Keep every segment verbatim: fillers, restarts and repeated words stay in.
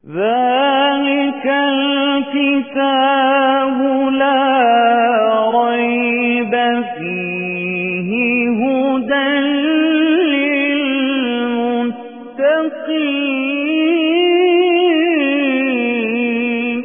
ذلك الكتاب لا ريب فيه هدى للمتقين.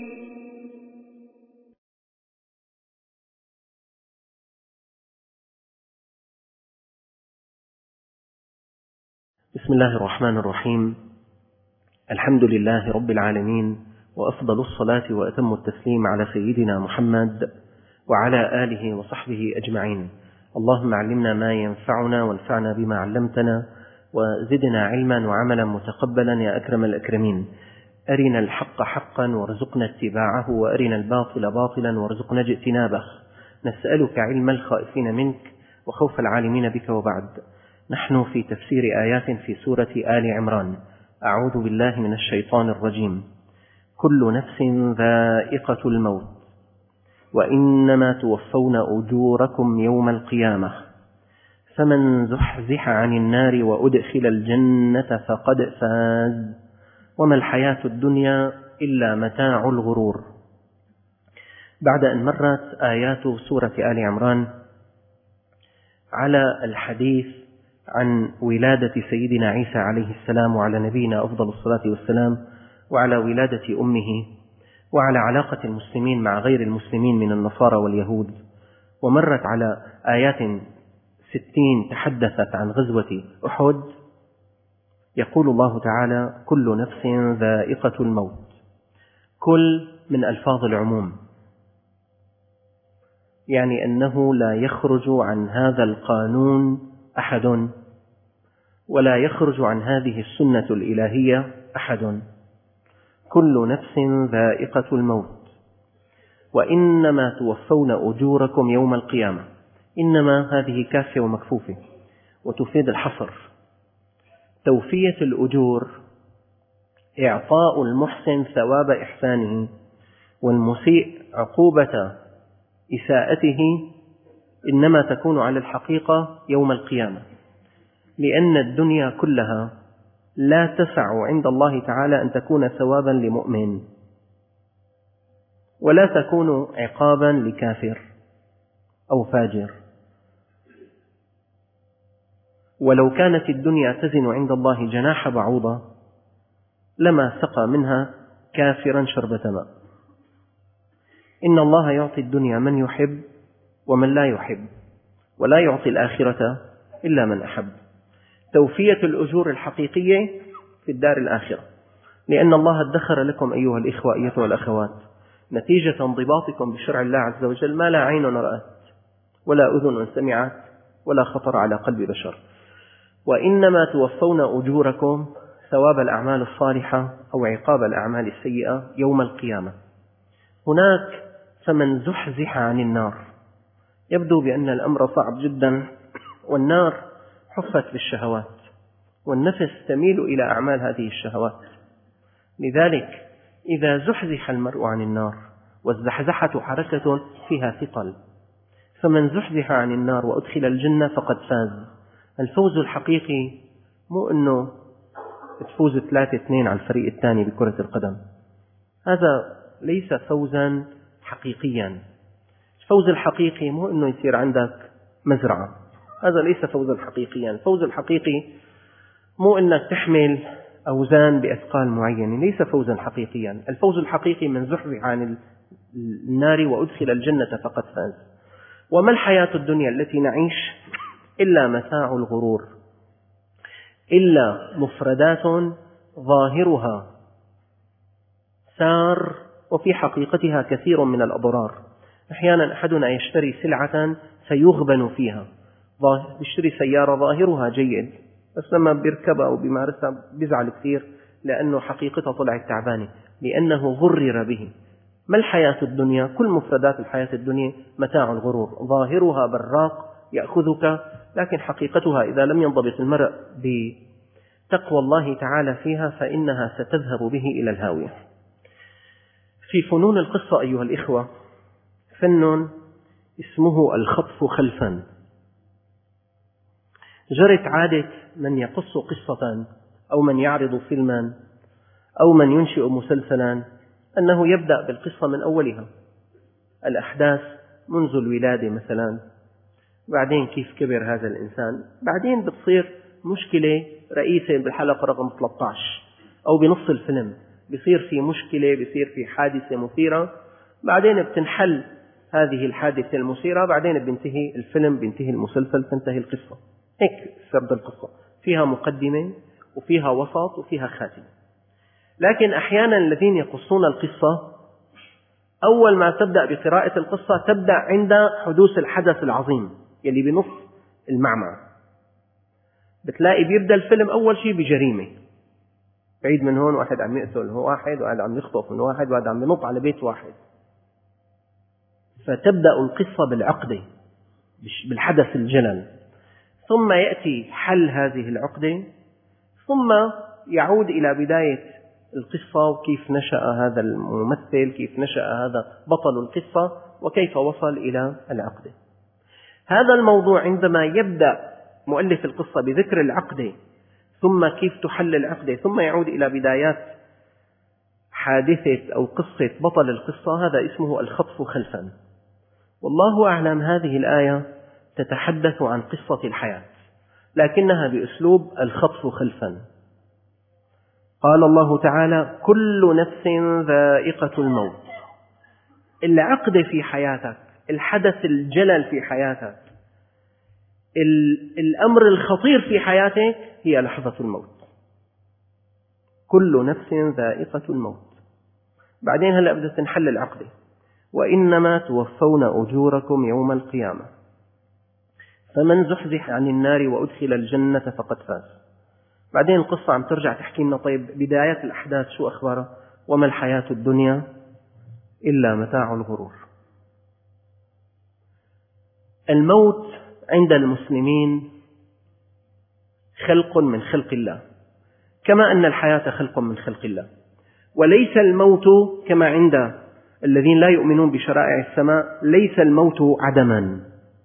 بسم الله الرحمن الرحيم. الحمد لله رب العالمين، وأفضل الصلاة وأتم التسليم على سيدنا محمد وعلى آله وصحبه أجمعين. اللهم علمنا ما ينفعنا وانفعنا بما علمتنا وزدنا علما وعملا متقبلا يا أكرم الأكرمين. أرنا الحق حقا وارزقنا اتباعه، وأرنا الباطل باطلا وارزقنا اجتنابه. نسألك علم الخائفين منك وخوف العالمين بك. وبعد، نحن في تفسير آيات في سورة آل عمران. أعوذ بالله من الشيطان الرجيم. كل نفس ذائقة الموت وإنما توفون أجوركم يوم القيامة فمن زحزح عن النار وأدخل الجنة فقد فاز وما الحياة الدنيا إلا متاع الغرور. بعد أن مرت آيات سورة آل عمران على الحديث عن ولادة سيدنا عيسى عليه السلام وعلى نبينا أفضل الصلاة والسلام، وعلى ولادة أمه، وعلى علاقة المسلمين مع غير المسلمين من النصارى واليهود، ومرت على آيات ستين تحدثت عن غزوة أحد. يقول الله تعالى: كل نفس ذائقة الموت. كل من ألفاظ العموم، يعني أنه لا يخرج عن هذا القانون أحد، ولا يخرج عن هذه السنة الإلهية أحد. كل نفس ذائقة الموت وإنما توفون أجوركم يوم القيامة. إنما هذه كافية ومكفوفة وتفيد الحصر. توفية الأجور إعطاء المحسن ثواب إحسانه والمسيء عقوبة إساءته، إنما تكون على الحقيقة يوم القيامة، لأن الدنيا كلها لا تسع عند الله تعالى أن تكون ثوابا لمؤمن، ولا تكون عقابا لكافر أو فاجر. ولو كانت الدنيا تزن عند الله جناح بعوضة لما سقى منها كافرا شربة ماء. إن الله يعطي الدنيا من يحب ومن لا يحب، ولا يعطي الآخرة إلا من أحب. توفية الأجور الحقيقية في الدار الآخرة، لأن الله ادخر لكم أيها الإخوة أيتها الأخوات نتيجة انضباطكم بشرع الله عز وجل ما لا عين رأت ولا أذن سمعت ولا خطر على قلب بشر. وإنما توفون أجوركم ثواب الأعمال الصالحة أو عقاب الأعمال السيئة يوم القيامة. هناك فمن زحزح عن النار. يبدو بأن الأمر صعب جدا، والنار حفت بالشهوات، والنفس تميل إلى أعمال هذه الشهوات. لذلك إذا زحزح المرء عن النار، والزحزحة حركة فيها ثقل، فمن زحزح عن النار وأدخل الجنة فقد فاز. الفوز الحقيقي مو أنه تفوز ثلاثة اثنين على الفريق الثاني بكرة القدم، هذا ليس فوزا حقيقيا. الفوز الحقيقي مو أنه يصير عندك مزرعة، هذا ليس فوزا حقيقيا. الفوز الحقيقي مو أنك تحمل أوزان بأثقال معينة، ليس فوزا حقيقيا. الفوز الحقيقي من زحزح عن النار وأدخل الجنة فقد فاز. وما الحياة الدنيا التي نعيش إلا متاع الغرور، إلا مفردات ظاهرها سار وفي حقيقتها كثير من الأضرار. أحيانا أحدنا يشتري سلعة فيغبن فيها، يشتري سيارة ظاهرها جيد، بس لما بيركبها وبيمارسها بيزعل كثير لأنه حقيقتها طلعت تعبانة، لأنه غرر به. ما الحياة الدنيا؟ كل مفردات الحياة الدنيا متاع الغرور، ظاهرها براق يأخذك، لكن حقيقتها إذا لم ينضبط المرء بتقوى الله تعالى فيها فإنها ستذهب به إلى الهاوية. في فنون القصة أيها الإخوة فن اسمه الخطف خلفا. جرت عادة من يقص قصة أو من يعرض فيلما أو من ينشئ مسلسلا أنه يبدأ بالقصة من أولها، الأحداث منذ الولادة مثلا، بعدين كيف كبر هذا الإنسان، بعدين بتصير مشكلة رئيسة بالحلقة رقم ثلاثة عشر أو بنص الفيلم، بيصير في مشكلة، بيصير في حادثة مثيرة، بعدين بتنحل هذه الحادثة المثيرة، بعدين بينتهي الفيلم، بينتهي المسلسل، تنتهي القصة. هيك سرد القصة، فيها مقدمة وفيها وسط وفيها خاتمة. لكن أحيانا الذين يقصون القصة أول ما تبدأ بقراءة القصة تبدأ عند حدوث الحدث العظيم يلي بنص المعمعة. بتلاقي بيبدأ الفيلم أول شيء بجريمة، بعيد من هون واحد عم يقتل هو واحد، واحد عم يخطف من واحد، واحد عم ينط على بيت واحد. فتبدأ القصة بالعقدة، بالحدث الجلل، ثم يأتي حل هذه العقدة، ثم يعود إلى بداية القصة وكيف نشأ هذا الممثل، كيف نشأ هذا بطل القصة، وكيف وصل إلى العقدة. هذا الموضوع عندما يبدأ مؤلف القصة بذكر العقدة ثم كيف تحل العقدة ثم يعود إلى بدايات حادثة أو قصة بطل القصة، هذا اسمه الخطف خلفا. والله أعلم هذه الآية تتحدث عن قصة الحياة لكنها بأسلوب الخطف خلفا. قال الله تعالى: كل نفس ذائقة الموت. العقد في حياتك، الحدث الجلل في حياتك، الأمر الخطير في حياتك هي لحظة الموت. كل نفس ذائقة الموت. بعدين هلأ بدها تنحل العقدة: وإنما توفون أجوركم يوم القيامة فمن زحزح عن النار وأدخل الجنة فقد فاز. بعدين القصة عم ترجع تحكي لنا طيب بدايات الأحداث شو أخبارها؟ وما الحياة الدنيا إلا متاع الغرور. الموت عند المسلمين خلق من خلق الله، كما أن الحياة خلق من خلق الله، وليس الموت كما عند الذين لا يؤمنون بشرائع السماء، ليس الموت عدما.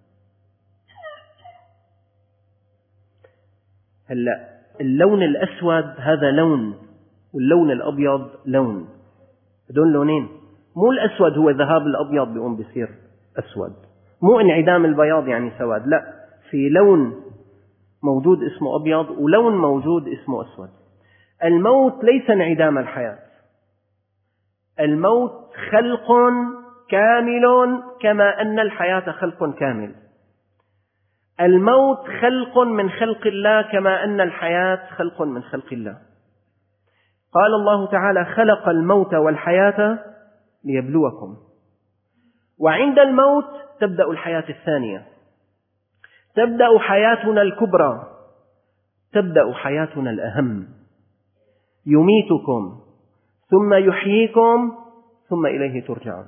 هلأ اللون الأسود هذا لون، واللون الأبيض لون، هذول لونين. مو الأسود هو ذهاب الأبيض بيقوم بيصير أسود، مو انعدام البياض يعني سواد، لا، في لون موجود اسمه أبيض ولون موجود اسمه أسود. الموت ليس انعدام الحياة، الموت خلق كامل كما أن الحياة خلق كامل. الموت خلق من خلق الله كما أن الحياة خلق من خلق الله. قال الله تعالى: خلق الموت والحياة ليبلوكم. وعند الموت تبدأ الحياة الثانية، تبدأ حياتنا الكبرى، تبدأ حياتنا الأهم. يميتكم ثم يحييكم ثم إليه ترجعون.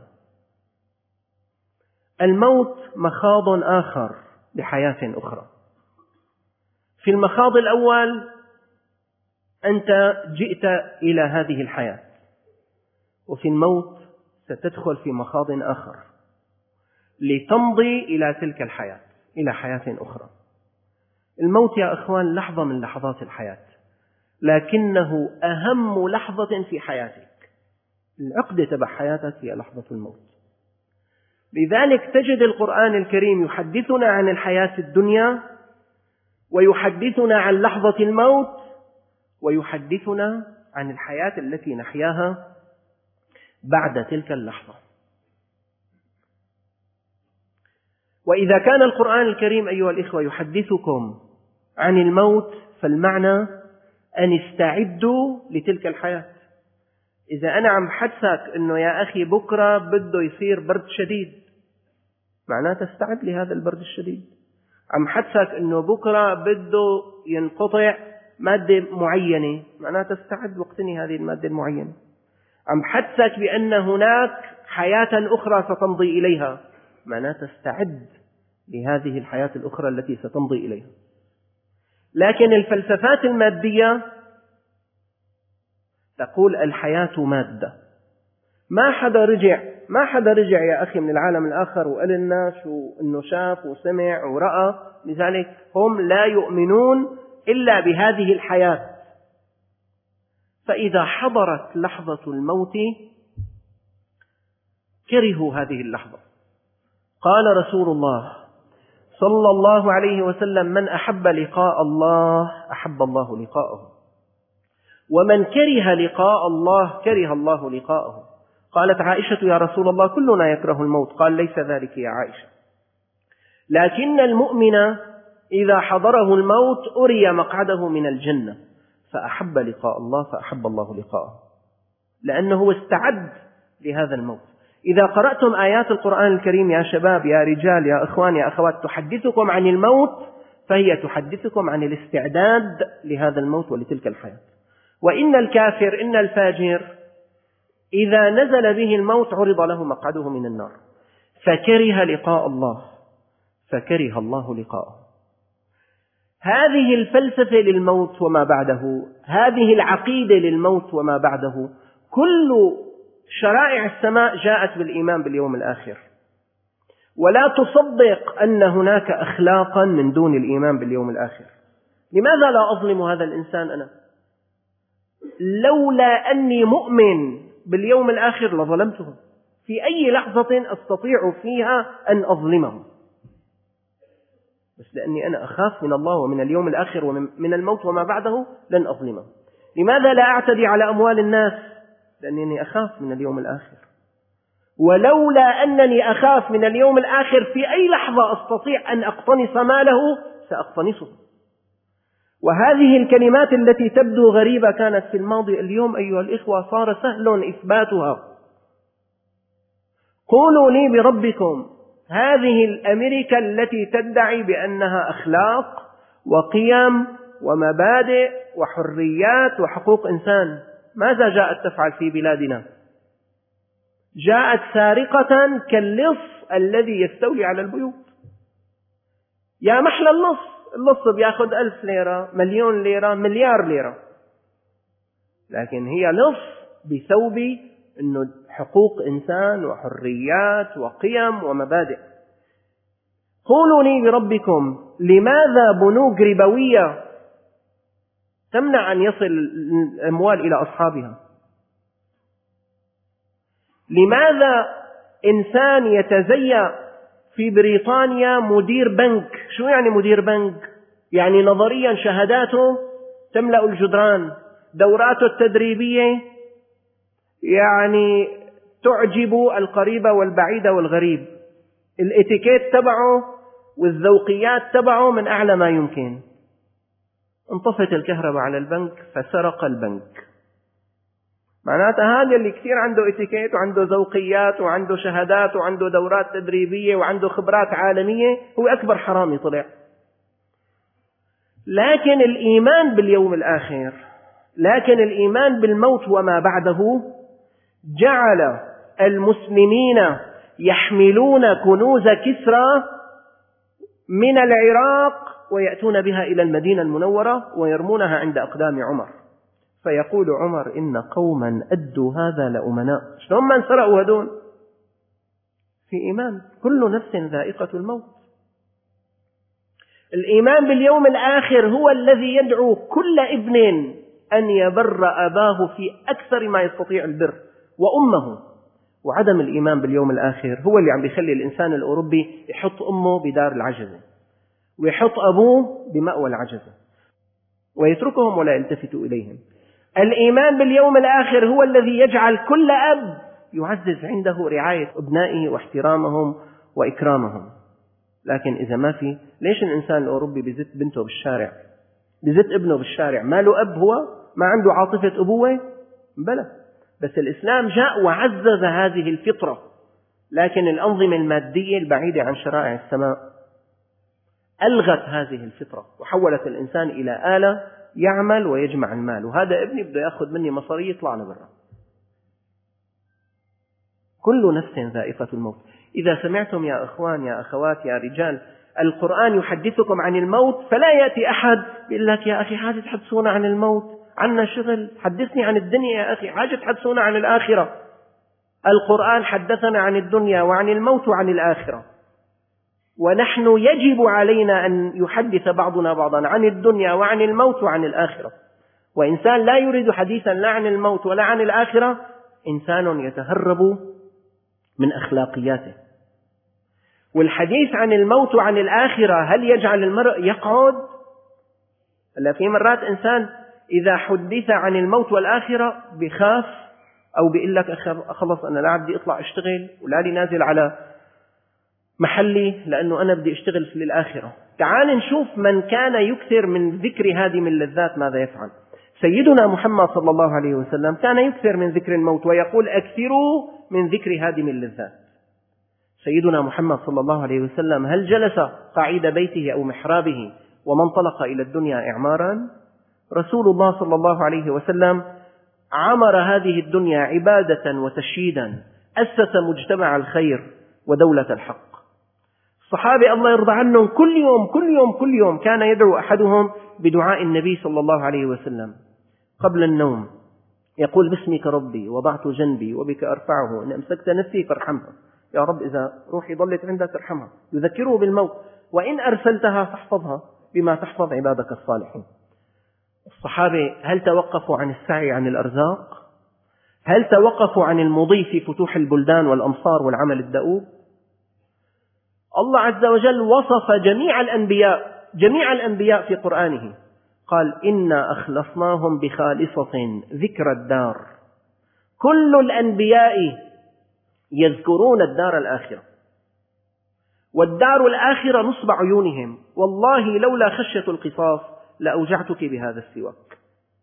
الموت مخاض آخر لحياة أخرى. في المخاض الأول أنت جئت إلى هذه الحياة، وفي الموت ستدخل في مخاض آخر لتمضي إلى تلك الحياة، إلى حياة أخرى. الموت يا أخوان لحظة من لحظات الحياة، لكنه أهم لحظة في حياتك. العقدة تبع حياتك هي لحظة الموت. لذلك تجد القرآن الكريم يحدثنا عن الحياة الدنيا، ويحدثنا عن لحظة الموت، ويحدثنا عن الحياة التي نحياها بعد تلك اللحظة. وإذا كان القرآن الكريم أيها الإخوة يحدثكم عن الموت، فالمعنى أن استعدوا لتلك الحياة. إذا أنا عم حدثك أنه يا أخي بكرة بده يصير برد شديد، معناه تستعد لهذا البرد الشديد. عم حدثك أنه بكرة بده ينقطع مادة معينة، معناه تستعد واقتني هذه المادة المعينة. عم حدثك بأن هناك حياة أخرى ستمضي إليها، معناه تستعد لهذه الحياة الأخرى التي ستمضي إليها. لكن الفلسفات المادية تقول الحياة مادة. ما حدا رجع ما حدا رجع يا أخي من العالم الآخر وقال لنا شو إنه شاف وسمع ورأى، لذلك هم لا يؤمنون إلا بهذه الحياة. فإذا حضرت لحظة الموت كرهوا هذه اللحظة. قال رسول الله صلى الله عليه وسلم: من أحب لقاء الله أحب الله لقاءه، ومن كره لقاء الله كره الله لقاءه. قالت عائشة: يا رسول الله كلنا يكره الموت. قال: ليس ذلك يا عائشة، لكن المؤمن إذا حضره الموت أري مقعده من الجنة فأحب لقاء الله فأحب الله لقاءه، لأنه استعد لهذا الموت. إذا قرأتم آيات القرآن الكريم يا شباب يا رجال يا إخوان يا أخوات تحدثكم عن الموت، فهي تحدثكم عن الاستعداد لهذا الموت ولتلك الحياة. وإن الكافر إن الفاجر إذا نزل به الموت عرض له مقعده من النار، فكره لقاء الله فكره الله لقاءه. هذه الفلسفة للموت وما بعده، هذه العقيدة للموت وما بعده، كل شرائع السماء جاءت بالإيمان باليوم الآخر. ولا تصدق أن هناك أخلاقا من دون الإيمان باليوم الآخر. لماذا لا أظلم هذا الإنسان أنا؟ لولا أني مؤمن باليوم الآخر لظلمته في أي لحظة أستطيع فيها أن أظلمه، بس لأني أنا أخاف من الله ومن اليوم الآخر ومن الموت وما بعده لن أظلمه. لماذا لا أعتدي على أموال الناس؟ لأنني أخاف من اليوم الآخر. ولولا أنني أخاف من اليوم الآخر في أي لحظة أستطيع أن أقتنص ماله سأقتنصه. وهذه الكلمات التي تبدو غريبة كانت في الماضي، اليوم أيها الإخوة صار سهل إثباتها. قولوا لي بربكم، هذه الأمريكا التي تدعي بأنها أخلاق وقيم ومبادئ وحريات وحقوق إنسان، ماذا جاءت تفعل في بلادنا؟ جاءت سارقة كاللص الذي يستولي على البيوت. يا محل اللص، اللص بياخذ ألف ليرة، مليون ليرة، مليار ليرة، لكن هي لص بثوب أنه حقوق إنسان وحريات وقيم ومبادئ. قولوا لي بربكم، لماذا بنوك ربوية تمنع أن يصل الأموال إلى أصحابها؟ لماذا إنسان يتزيى في بريطانيا مدير بنك؟ شو يعني مدير بنك؟ يعني نظريا شهاداته تملأ الجدران، دوراته التدريبية يعني تعجب القريب والبعيد والغريب، الاتيكيت تبعه والذوقيات تبعه من أعلى ما يمكن. انطفت الكهرباء على البنك فسرق البنك. معناتها هذا اللي كثير عنده اتيكيت وعنده ذوقيات وعنده شهادات وعنده دورات تدريبية وعنده خبرات عالمية هو أكبر حرامي طلع. لكن الإيمان باليوم الآخر، لكن الإيمان بالموت وما بعده جعل المسلمين يحملون كنوز كسرى من العراق ويأتون بها إلى المدينة المنورة ويرمونها عند أقدام عمر، فيقول عمر: إن قوما أدوا هذا لأمناء. شلون ما انسرقوا هدول؟ في إيمان. كل نفس ذائقة الموت. الإيمان باليوم الآخر هو الذي يدعو كل ابن أن يبر أباه في أكثر ما يستطيع البر وأمه. وعدم الإيمان باليوم الآخر هو اللي عم بيخلي الإنسان الأوروبي يحط أمه بدار العجزة ويحط أبوه بمأوى العجزة ويتركهم ولا يلتفت إليهم. الإيمان باليوم الآخر هو الذي يجعل كل أب يعزز عنده رعاية أبنائه واحترامهم وإكرامهم. لكن إذا ما في، ليش الإنسان الأوروبي بيزت بنته بالشارع، بيزت ابنه بالشارع؟ ما له أب، هو ما عنده عاطفة أبوة؟ بلى. بس الإسلام جاء وعزز هذه الفطرة. لكن الأنظمة المادية البعيدة عن شرائع السماء ألغت هذه الفطرة وحولت الإنسان إلى آلة يعمل ويجمع المال، وهذا ابني بده يأخذ مني مصاري يطلع لبرا. كل نفس ذائقة الموت. إذا سمعتم يا إخوان يا أخوات يا رجال القرآن يحدثكم عن الموت، فلا يأتي أحد يقول لك: يا أخي حاجة تحدثونا عن الموت، عنا شغل، حدثني عن الدنيا يا أخي، حاجة تحدثونا عن الآخرة. القرآن حدثنا عن الدنيا وعن الموت وعن الآخرة، ونحن يجب علينا أن يحدث بعضنا بعضا عن الدنيا وعن الموت وعن الآخرة. وإنسان لا يريد حديثا لا عن الموت ولا عن الآخرة إنسان يتهرب من أخلاقياته. والحديث عن الموت وعن الآخرة هل يجعل المرء يقعد؟ هلا في مرات إنسان إذا حدث عن الموت والآخرة بخاف أو بيقول لك خلص أنا لا بدي أطلع أشتغل ولا لي نازل على محلي لأنه أنا بدي أشتغل في الآخرة. تعال نشوف من كان يكثر من ذكر هادم اللذات ماذا يفعل. سيدنا محمد صلى الله عليه وسلم كان يكثر من ذكر الموت ويقول أكثروا من ذكر هادم اللذات. سيدنا محمد صلى الله عليه وسلم هل جلس قعيد بيته أو محرابه وما انطلق إلى الدنيا إعمارا؟ رسول الله صلى الله عليه وسلم عمر هذه الدنيا عبادة وتشييدا، أسس مجتمع الخير ودولة الحق. الصحابة الله يرضى عنهم كل يوم كل يوم كل يوم كان يدعو أحدهم بدعاء النبي صلى الله عليه وسلم قبل النوم، يقول باسمك ربي وضعت جنبي وبك أرفعه إن أمسكت نفسي فارحمها، يا رب إذا روحي ضلت عندك ارحمها، يذكره بالموت، وإن أرسلتها فاحفظها بما تحفظ عبادك الصالحين. الصحابة هل توقفوا عن السعي عن الأرزاق؟ هل توقفوا عن المضي في فتوح البلدان والأمصار والعمل الدؤوب؟ الله عز وجل وصف جميع الأنبياء جميع الأنبياء في قرآنه، قال إنا أخلصناهم بخالصة ذكر الدار. كل الأنبياء يذكرون الدار الآخرة، والدار الآخرة نصب عيونهم، والله لولا خشية القصاص لأوجعتك بهذا السواك.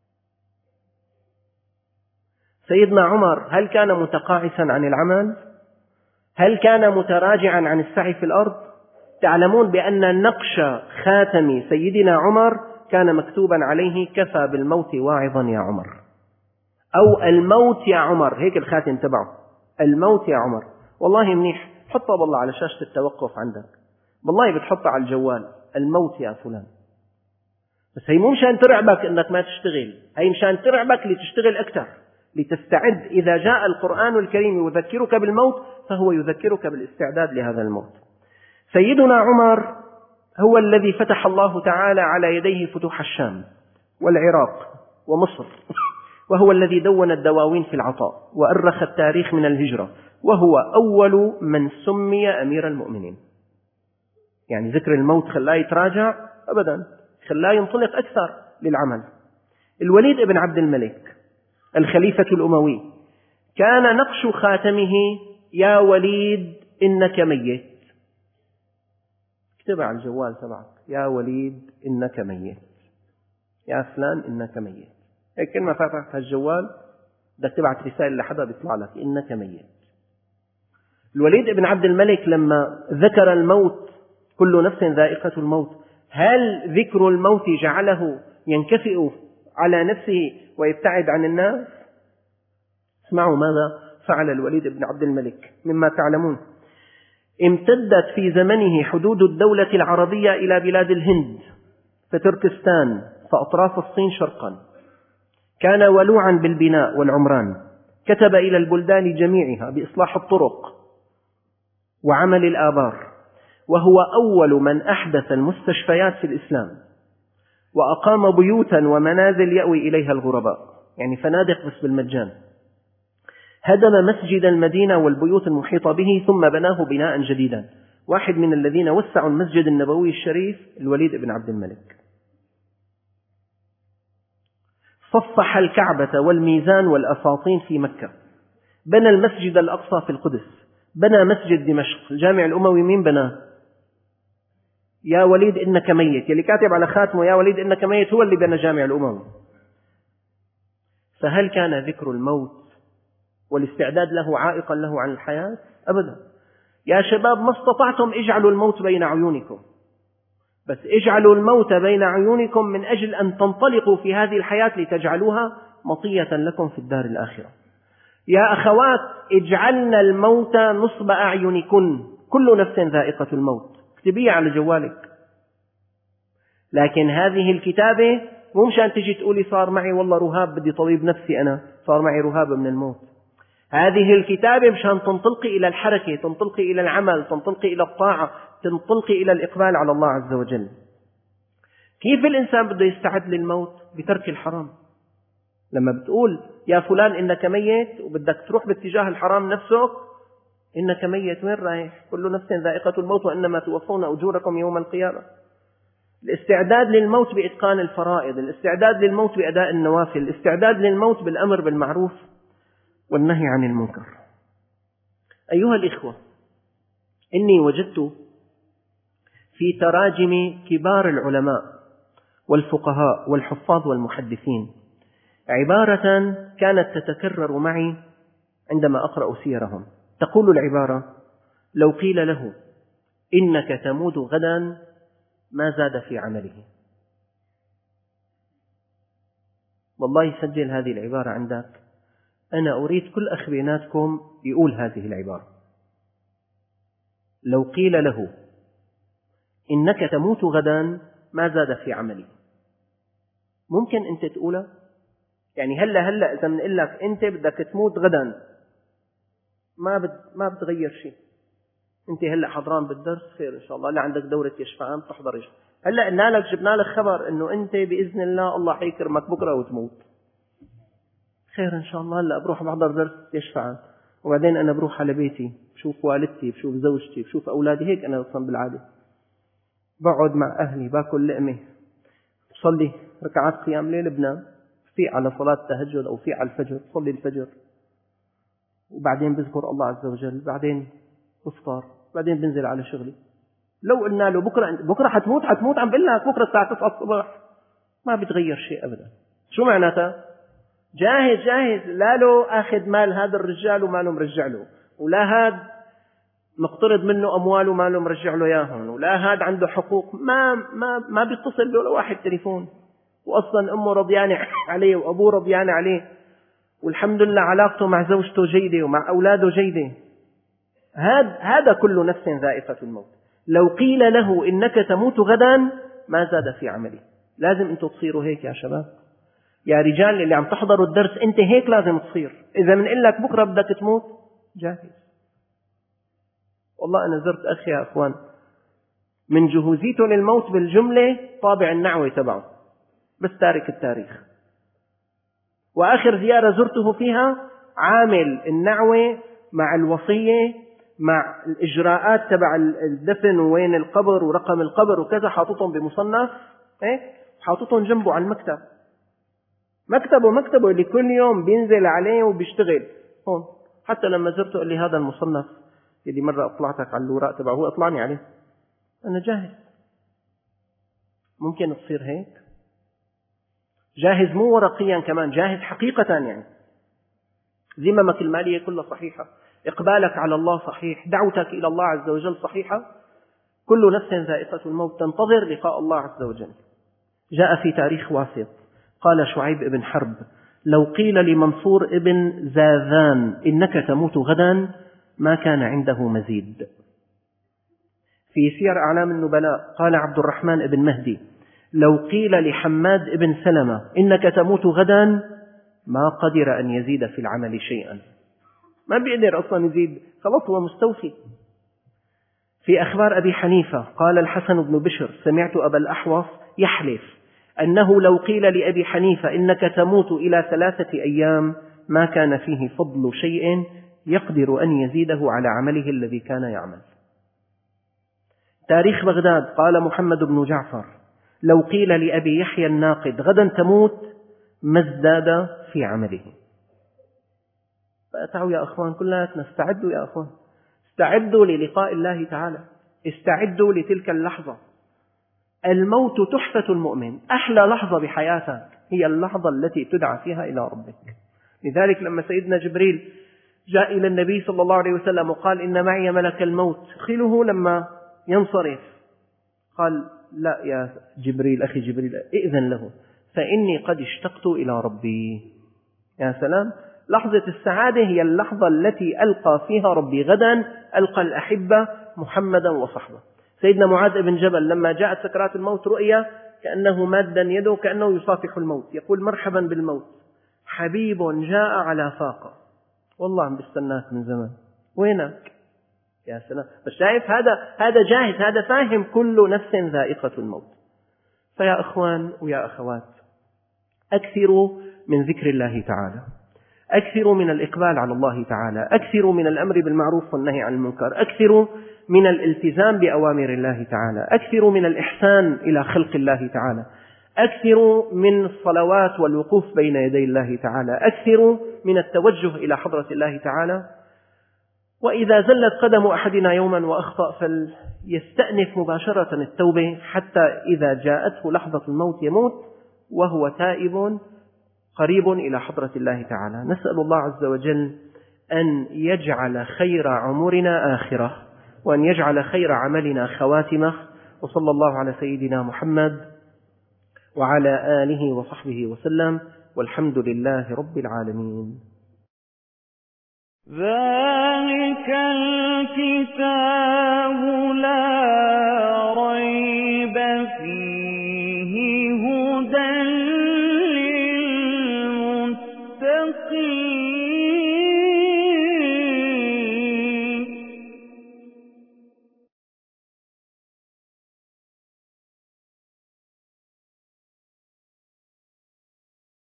سيدنا عمر هل كان متقاعسا عن العمل؟ هل كان متراجعا عن السعي في الأرض؟ تعلمون بأن نقش خاتم سيدنا عمر كان مكتوبا عليه كفى بالموت واعظا يا عمر، أو الموت يا عمر، هيك الخاتم تبعه، الموت يا عمر. والله منيح، حطها بالله على شاشة التوقف عندك، والله بتحطها على الجوال، الموت يا فلان. بس هي مو مشان ترعبك انك ما تشتغل، هي مشان ترعبك لتشتغل أكثر، لتستعد. إذا جاء القرآن الكريم يذكرك بالموت فهو يذكرك بالاستعداد لهذا الموت. سيدنا عمر هو الذي فتح الله تعالى على يديه فتوح الشام والعراق ومصر، وهو الذي دون الدواوين في العطاء وأرخ التاريخ من الهجرة، وهو أول من سمي أمير المؤمنين. يعني ذكر الموت خلاه يتراجع؟ أبدا، خلاه ينطلق أكثر للعمل. الوليد بن عبد الملك الخليفة الأموي كان نقش خاتمه يا وليد إنك ميت. اكتب على الجوال تبعك يا وليد إنك ميت، يا فلان إنك ميت. هيك كلمة فاتحة الجوال بدك تبعت رسالة لحدا بيطلع لك إنك ميت. الوليد بن عبد الملك لما ذكر الموت كل نفس ذائقة الموت، هل ذكر الموت جعله ينكفئ على نفسه ويبتعد عن الناس؟ اسمعوا ماذا فعل الوليد بن عبد الملك مما تعلمون. امتدت في زمنه حدود الدولة العربية إلى بلاد الهند فتركستان فأطراف الصين شرقا. كان ولوعا بالبناء والعمران، كتب إلى البلدان جميعها بإصلاح الطرق وعمل الآبار، وهو أول من أحدث المستشفيات في الإسلام، وأقام بيوتا ومنازل يأوي إليها الغرباء، يعني فنادق بس بالمجان. هدم مسجد المدينة والبيوت المحيطة به ثم بناه بناء جديدا. واحد من الذين وسعوا المسجد النبوي الشريف الوليد بن عبد الملك. صفح الكعبة والميزان والأساطين في مكة، بنى المسجد الأقصى في القدس، بنى مسجد دمشق. الجامع الأموي مين بناه؟ يا وليد إنك ميت، يلي كاتب على خاتمه يا وليد إنك ميت هو اللي بنى جامع الأموي. فهل كان ذكر الموت والاستعداد له عائقا له عن الحياة؟ أبدا. يا شباب ما استطعتم اجعلوا الموت بين عيونكم، بس اجعلوا الموت بين عيونكم من أجل أن تنطلقوا في هذه الحياة لتجعلوها مطية لكم في الدار الآخرة. يا أخوات اجعلنا الموت نصب أعينكن، كل نفس ذائقة الموت، اكتبيها على جوالك. لكن هذه الكتابة مو مشان تجي تقولي صار معي والله رهاب بدي طبيب نفسي، أنا صار معي رهاب من الموت. هذه الكتابة مشان تنطلقي إلى الحركة، تنطلقي إلى العمل، تنطلقي إلى الطاعة، تنطلقي إلى الإقبال على الله عز وجل. كيف الإنسان بده يستعد للموت؟ بترك الحرام. لما بتقول يا فلان إنك ميت وبدك تروح باتجاه الحرام نفسك، إنك ميت، وين رايح؟ كل نفس ذائقة الموت وإنما توفون أجوركم يوم القيامة. الاستعداد للموت بإتقان الفرائض، الاستعداد للموت بأداء النوافل، الاستعداد للموت بالأمر بالمعروف والنهي عن المنكر. أيها الإخوة، إني وجدت في تراجم كبار العلماء والفقهاء والحفاظ والمحدثين عبارة كانت تتكرر معي عندما أقرأ سيرهم. تقول العبارة: لو قيل له إنك تموت غدا ما زاد في عمله. والله سجل هذه العبارة عندك، أنا أريد كل أخ بيناتكم يقول هذه العبارة. لو قيل له إنك تموت غدا ما زاد في عمله. ممكن أنت تقولها؟ يعني هلا هلا إذا بنقول لك أنت بدك تموت غدا ما بد ما بتغير شيء. أنت هلا حضران بالدرس، خير إن شاء الله، هلا عندك دورة يشفعان بتحضر. هلا قلنا لك جبنا لك خبر إنه أنت بإذن الله الله حيكرمك بكرة وتموت، خير إن شاء الله. هلا بروح بحضر درس يشفعان، وبعدين أنا بروح على بيتي بشوف والدتي بشوف زوجتي بشوف أولادي. هيك أنا أصلا بالعادة بقعد مع أهلي باكل لقمة، بصلي ركعات قيام ليل، بنام، في على صلاة تهجد أو في على الفجر، بصلي الفجر، وبعدين بذكر الله عز وجل، بعدين بفطر، بعدين بنزل على شغلي. لو قلنا له بكرة بكرة حتموت حتموت عم بقول لك بكرة الساعة تسعة الصبح، ما بتغير شيء أبدا. شو معناتها؟ جاهز جاهز، لا له أخذ مال هذا الرجال وما له مرجع له، ولا هذا مقترض منه أموال وما له مرجع له إياهم، ولا هذا عنده حقوق، ما ما ما بيتصل له واحد تليفون، وأصلا أمه رضيانة عليه وأبوه رضيانة عليه، والحمد لله علاقته مع زوجته جيدة ومع أولاده جيدة. هذا هذا كل نفس ذائقة الموت. لو قيل له إنك تموت غدا ما زاد في عمله. لازم أنتم تصيروا هيك يا شباب، يا رجال اللي عم تحضروا الدرس، أنت هيك لازم تصير. إذا بنقول لك بكرة بدك تموت، جاهز. والله أنا زرت أخي يا أخوان، من جهوزيته للموت بالجملة طابع النعوة تبعه بس تارك التاريخ. وآخر زيارة زرته فيها عامل النعوة مع الوصية مع الإجراءات تبع الدفن ووين القبر ورقم القبر وكذا، حاططهم بمصنف، إيه حاططهم جنبه على المكتب، مكتبه مكتبه اللي كل يوم بينزل عليه وبيشتغل هون. حتى لما زرته قال لي هذا المصنف اللي مرة أطلعتك على الوراق تبعه، هو أطلعني عليه. أنا جاهز. ممكن تصير هيك؟ جاهز مو ورقيا، كمان جاهز حقيقة. يعني ذممك المالية كلها صحيحة، إقبالك على الله صحيح، دعوتك إلى الله عز وجل صحيحة. كل نفس ذائقة الموت تنتظر لقاء الله عز وجل. جاء في تاريخ واسط قال شعيب بن حرب: لو قيل لمنصور ابن زاذان إنك تموت غدا ما كان عنده مزيد. في سير أعلام النبلاء قال عبد الرحمن بن مهدي: لو قيل لحماد بن سلمة إنك تموت غدا ما قدر أن يزيد في العمل شيئا. ما بيقدر أصلا يزيد، خلاص هو مستوفي. في أخبار أبي حنيفة قال الحسن بن بشر: سمعت أبا الأحوص يحلف أنه لو قيل لأبي حنيفة إنك تموت إلى ثلاثة أيام ما كان فيه فضل شيء يقدر أن يزيده على عمله الذي كان يعمل. تاريخ بغداد قال محمد بن جعفر: لو قيل لأبي يحيى الناقد غدا تموت ما ازداد في عمله. فأتعوا يا أخوان كلنا استعدوا يا أخوان، استعدوا للقاء الله تعالى، استعدوا لتلك اللحظة. الموت تحفة المؤمن، أحلى لحظة بحياتك هي اللحظة التي تدعى فيها إلى ربك. لذلك لما سيدنا جبريل جاء إلى النبي صلى الله عليه وسلم وقال: إن معي ملك الموت خله لما ينصرف، قال: لا يا جبريل، أخي جبريل، إذن له فإني قد اشتقت إلى ربي. يا سلام، لحظة السعادة هي اللحظة التي ألقى فيها ربي غدا، ألقى الأحبة محمدا وصحبه. سيدنا معاذ بن جبل لما جاءت سكرات الموت رؤيا كأنه مادا يده كأنه يصافح الموت، يقول: مرحبا بالموت، حبيب جاء على فاقة، والله عم بستناك من زمان، وينك؟ يا سلام. بس شايف هذا هذا جاهز، هذا فاهم كل نفس ذائقة الموت. فيا أخوان ويا أخوات، أكثروا من ذكر الله تعالى، أكثروا من الإقبال على الله تعالى، أكثروا من الأمر بالمعروف والنهي عن المنكر، أكثروا من الالتزام بأوامر الله تعالى، أكثروا من الإحسان إلى خلق الله تعالى، أكثروا من الصلوات والوقوف بين يدي الله تعالى، أكثروا من التوجه إلى حضرة الله تعالى. وإذا زلت قدم أحدنا يوما وأخطأ فليستأنف مباشرة التوبة حتى إذا جاءته لحظة الموت يموت وهو تائب قريب إلى حضرة الله تعالى. نسأل الله عز وجل أن يجعل خير عمرنا آخرة، وأن يجعل خير عملنا خواتمة. وصلى الله على سيدنا محمد وعلى آله وصحبه وسلم، والحمد لله رب العالمين. ذلك الكتاب